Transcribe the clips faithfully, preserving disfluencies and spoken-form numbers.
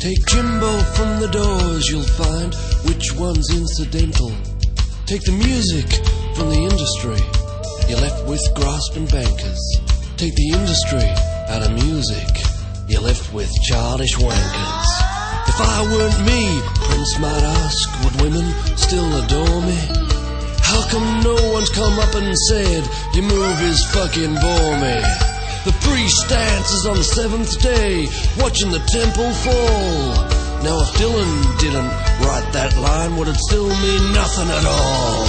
Take Jimbo from the Doors, you'll find which one's incidental. Take the music from the industry, you're left with grasping bankers. Take the industry out of music, you're left with childish wankers. If I weren't me, Prince might ask, would women still adore me? How come no one's come up and said, your movies fucking bore me? The priest dances on the seventh day, watching the temple fall. Now if Dylan didn't write that line, would it still mean nothing at all?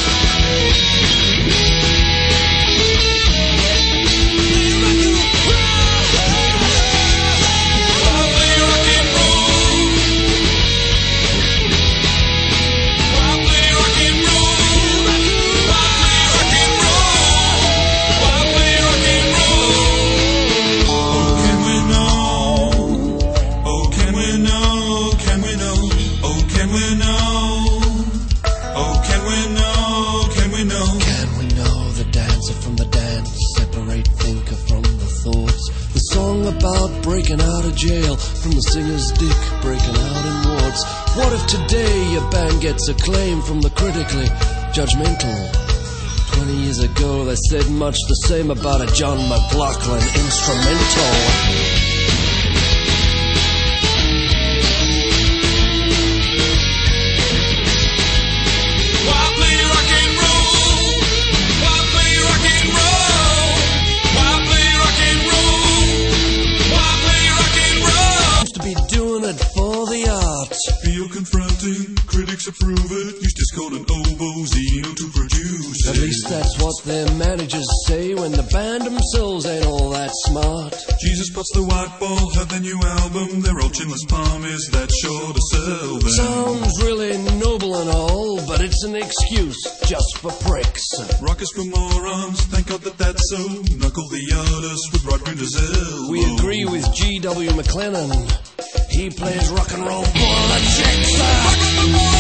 Breaking out of jail from the singer's dick breaking out in wards. What if today your band gets acclaim from the critically judgmental? Twenty years ago they said much the same about a John McLaughlin instrumental. Confronting, critics approve it. Use Discord and Obozino to produce it. At least that's what their managers say when the band themselves ain't all that smart. Jesus spots the white ball, have their new album. Their old chinless palm is that sure to sell them. Sounds really noble and all, but it's an excuse just for pricks. Rock is for morons, thank God that that's so. Knuckle the artist with Rod Grinder's elbow. We agree with G W McLennan. He plays rock and roll politics.